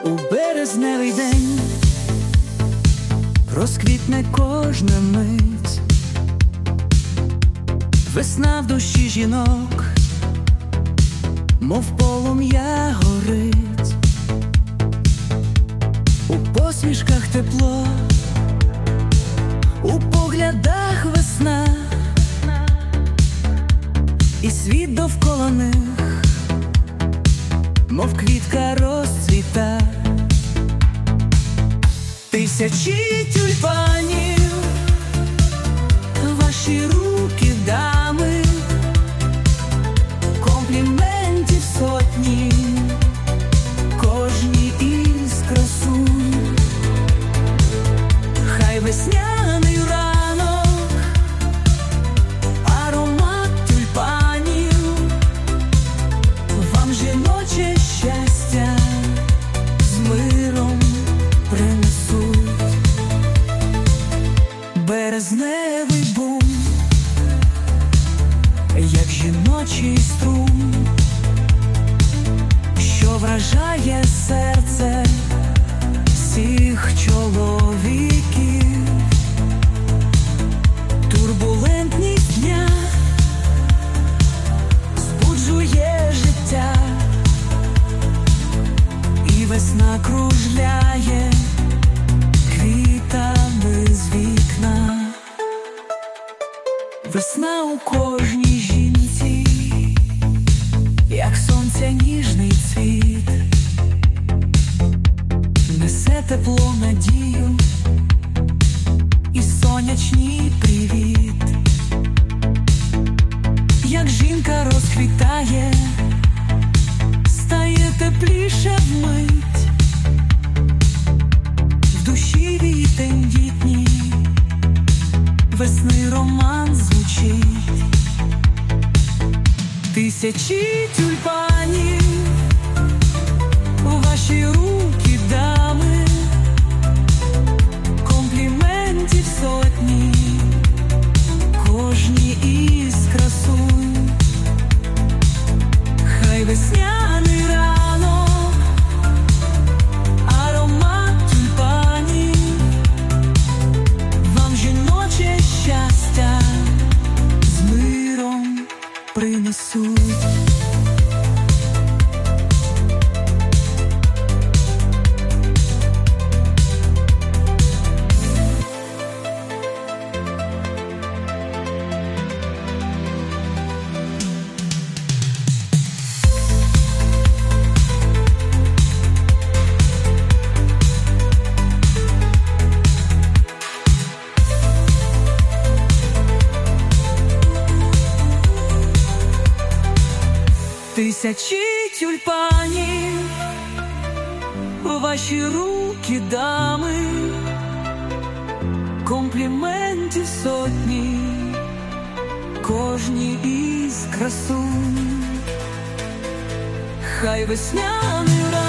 У березневий день розквітне кожна мить, весна в душі жінок, мов полум'я горить, у посмішках тепло, у поглядах весна, і світ довкола них, мов квітка розцвіта. Тисячі тюльпанів, ваші руки, дами, компліментів сотні, кожній із красунь. Хай весняний ранок, аромат тюльпанів, вам жіноче щастя з миром принесуть. Березневий бум, як жіночий струм, що вражає серце всіх чоловіків. Турбулентність дня збуджує життя, і весна кружляє квітами з вікна. Весна у кожній жінці, як сонця ніжний цвіт, несе тепло, надію і сонячний привіт. Як жінка розквітає, стає тепліше вмить, в душі вітень літній, весни роман звучить. Тисячі тюльпанів, ваші руки, дами, компліментів сотні, кожній із красунь. Хай весняний ранок, аромат тюльпанів, вам жіноче щастя з миром принесуть. Тисячі тюльпанів, ваші руки, дами, компліментів сотні, кожній із красунь. Хай весняний ранок,